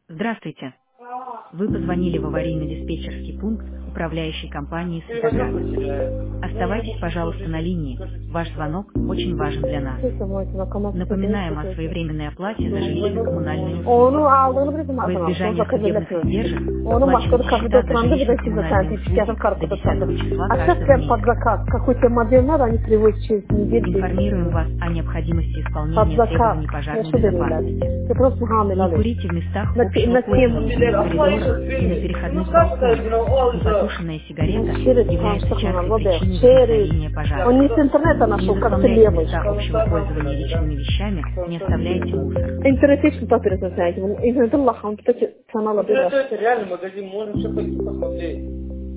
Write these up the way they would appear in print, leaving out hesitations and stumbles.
Здравствуйте. Вы позвонили в аварийно-диспетчерский пункт управляющей компании «Светоград». Оставайтесь, пожалуйста, на линии. Ваш звонок очень важен для нас. Напоминаем о своевременной оплате за жилье-коммунальные услуги. Во избежание судебных издержек оплачивайте счета за жилищно-коммунальные услуги до 10 числа каждого месяца. Какой тебе модель надо, они привозят через неделю. Информируем вас о необходимости исполнения требований пожарной безопасности. Ты просто Не курите в местах общего пользования, в коридорах и на переходных балконах. Непотушенная сигарета является частой причиной возникновения пожара. Он не с интернета Не нашел, как ты заполняйте левый. места общего пользования личными вещами, не оставляйте мусор. Интернет есть, что перезнаете. Интернет Аллах, он, кстати, канал обирает. Это реальный магазин, можно все пойти посмотреть.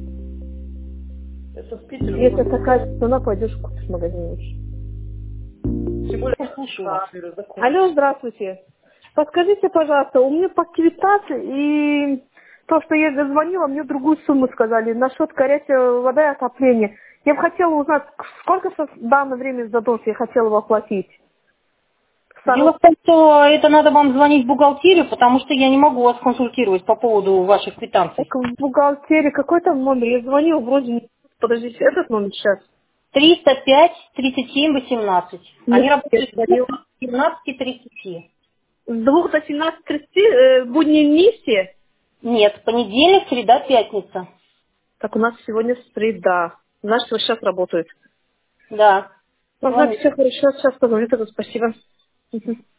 Это в Питере. Если такая цена, пойдешь купишь в магазине лучше. Тем более, я слушаю вас. Алло, здравствуйте. Подскажите, пожалуйста, у меня по квитанции и то, что я дозвонила, мне другую сумму сказали насчет горячей воды и отопления. Я бы хотела узнать, сколько в данное время задолженности я хотела бы оплатить. Дело в том, что это надо вам звонить в бухгалтерию, потому что я не могу вас консультировать по поводу ваших квитанций. Так, в бухгалтерии какой там номер? Я звонила, вроде не... Подождите, этот номер сейчас. 305 37 18. Они Нет, работают я звонила. с 17:30. С 2 до 17:30 будни вместе? Нет, понедельник, среда, пятница. Так, у нас сегодня среда. Значит, вот сейчас работают. Да. Ага, все хорошо, сейчас позвоню, тогда спасибо. Мгм.